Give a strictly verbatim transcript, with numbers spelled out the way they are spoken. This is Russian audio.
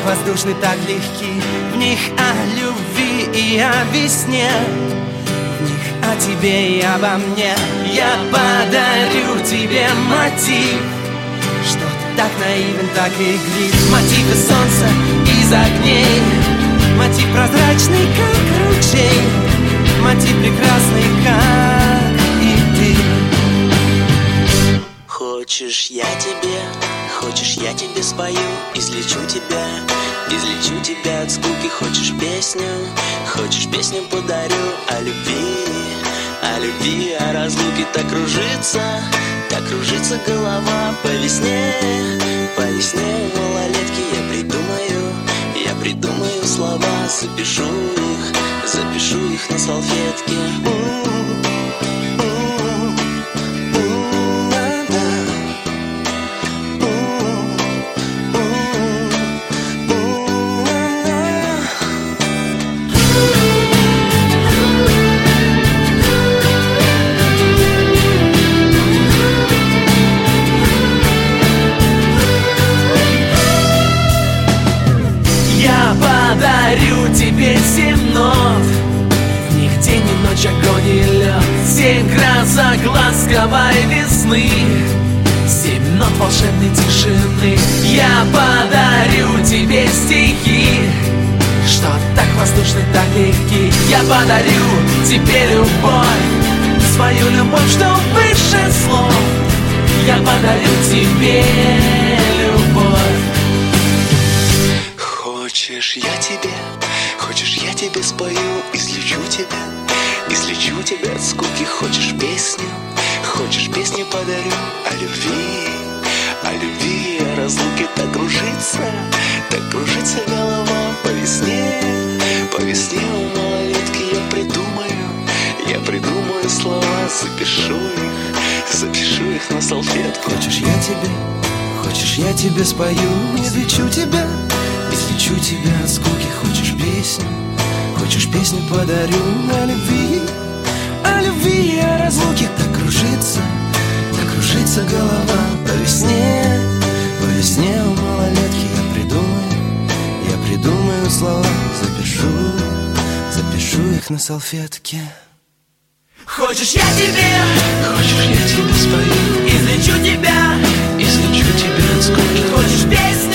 воздушны, так легки. В них о любви и о весне, в них о тебе и обо мне. Я подарю тебе мотив, что ты так наивен, так иглив. Мотив из солнца, из огней, мотив прозрачный, как ручей, мотив прекрасный, как и ты. Хочешь, я тебе, хочешь, я тебе спою, излечу тебя, излечу тебя от скуки. Хочешь песню, хочешь песню подарю о любви, о любви, о разлуке. Так кружится, так кружится голова по весне, по весне у малолетки. Я придумаю, я придумаю слова, запишу их, запишу их на салфетке. Подарю тебе семь нот, в них день и ночь, огонь и лед. Семь красок ласковой весны, семь нот волшебной тишины. Я подарю тебе стихи, что так воздушны, так легки. Я подарю тебе любовь, свою любовь, что выше слов. Я подарю тебе любовь. Хочешь, я тебе, хочешь, я тебе спою, излечу тебя, излечу тебя от скуки. Хочешь песню, хочешь песню подарю о любви, о любви, о разлуке. Так кружится, так кружится голова по весне, по весне у малолетки. Я придумаю, я придумаю слова, запишу их, запишу их на салфетку. Хочешь, я тебе, хочешь, я тебе спою, излечу тебя, излечу тебя от скуки. Хочешь песню, хочешь песню подарю о любви, о любви, о разлуке. Так кружится, так кружится голова по весне, по весне у малолетки. Я придумаю, я придумаю слова, запишу, запишу их на салфетке. Хочешь, я тебе, хочешь, я тебе спою, излечу тебя, излечу тебя от скуки. хочешь песню,